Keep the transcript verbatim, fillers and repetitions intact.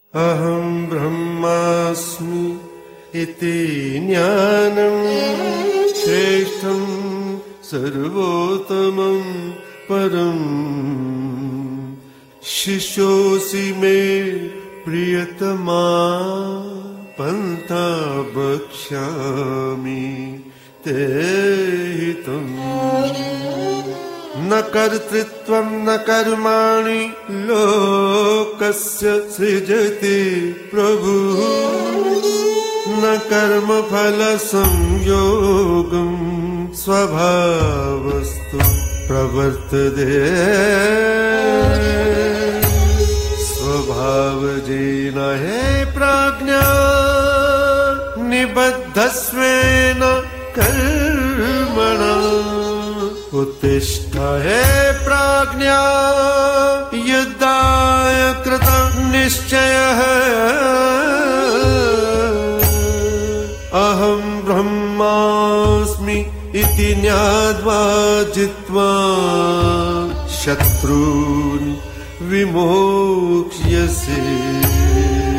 अहं ब्रह्मास्मि इति ज्ञानं श्रेष्ठं सर्वोत्तमं परम् शिष्योऽसि मे प्रियतमा पन्था वक्ष्यामि ते हितम् न कर्तृत्वं न कर्माणि लोकस्य सृजति प्रभुः न कर्मफलसंयोगं स्वभावस्तु प्रवर्तते स्वभावजेन हे प्राज्ञा निबद्धस्वेन कर्मणा उत्तिष्ठ हे प्राज्ञा युद्धाय कृतनिश्चयः अहं ब्रह्मास्मि इति ज्ञात्वा जित्वा शत्रून् विमोक्ष्यसे।